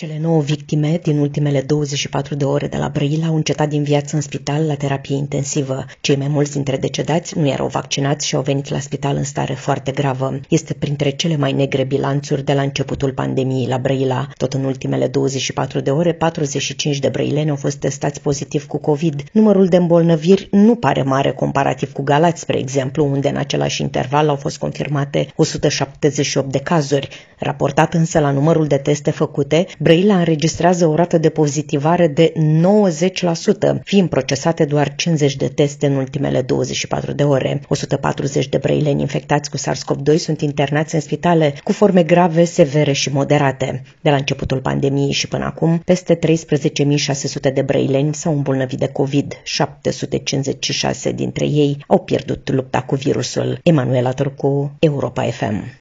Cele 9 victime din ultimele 24 de ore de la Brăila au încetat din viață în spital la terapie intensivă. Cei mai mulți dintre decedați nu erau vaccinați și au venit la spital în stare foarte gravă. Este printre cele mai negre bilanțuri de la începutul pandemiei la Brăila. Tot în ultimele 24 de ore, 45 de brăileni au fost testați pozitiv cu COVID. Numărul de îmbolnăviri nu pare mare comparativ cu Galați, spre exemplu, unde în același interval au fost confirmate 178 de cazuri. Raportat însă la numărul de teste făcute, Brăila înregistrează o rată de pozitivare de 90%, fiind procesate doar 50 de teste în ultimele 24 de ore. 140 de brăileni infectați cu SARS-CoV-2 sunt internați în spitale cu forme grave, severe și moderate. De la începutul pandemiei și până acum, peste 13.600 de brăileni s-au îmbolnăvit de COVID. 756 dintre ei au pierdut lupta cu virusul. Emanuela Turcu, Europa FM.